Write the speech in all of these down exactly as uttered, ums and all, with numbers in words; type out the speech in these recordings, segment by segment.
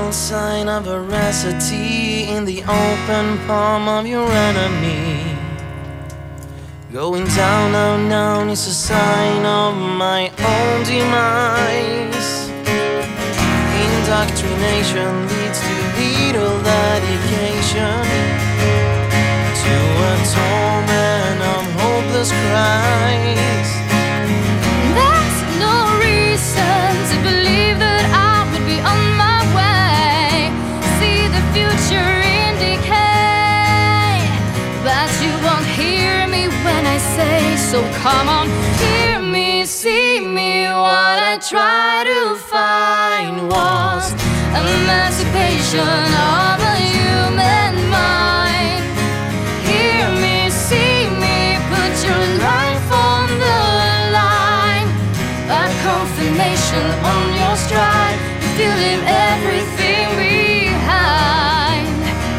telltale sign of veracity in the open palm of your enemy. Going down, down, down is a sign of my own demise. Indoctrination leads to little dedication, to a torment of hopeless cries. There's no reason to believe that I would be on my way. See the future in decay, but you won't hear me when I say so. Come on, hear me, see me. What I try to find was emancipation of a human mind. Hear me, see me, put your life on the line. A confirmation on your stride, if you leave everything behind.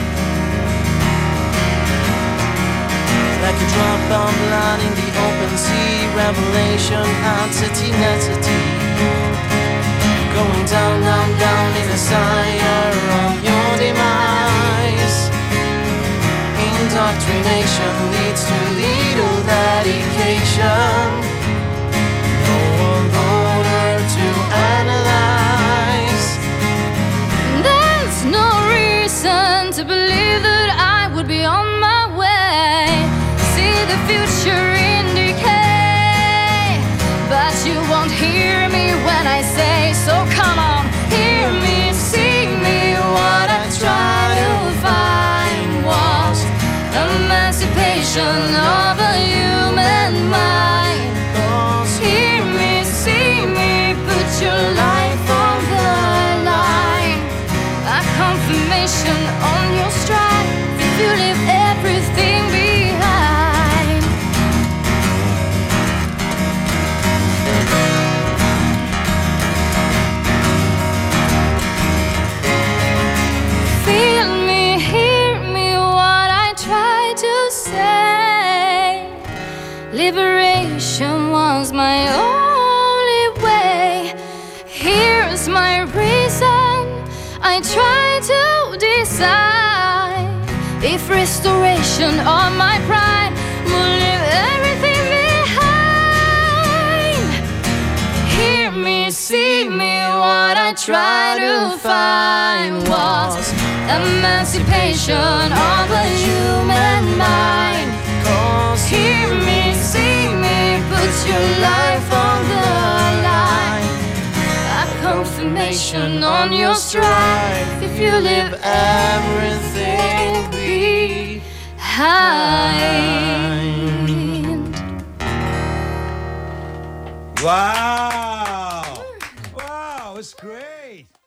Like a drop of blood in the open sea, revelation out necessity. Going down, down, down in the desire of your demise. Indoctrination leads to little dedication, no order to analyze. There's no reason to believe that I would be on my way. See the future in decay, but you won't hear me when I say so. Come on, hear me, see me. What I try to find was emancipation of a human mind. Hear me, see me, put your life on the line. A confirmation on your stride, if you leave everything behind. Feel me, hear me, what I try to say. Liberation was my only way. Here's my reason, I try to decide if restoration of my pride will leave everything behind. Hear me, see me, what I try to find was emancipation of a human mind. Cause Hear me, see me, put your life on the line. A confirmation on your stride, if you leave everything behind. Wow! Wow, it's great!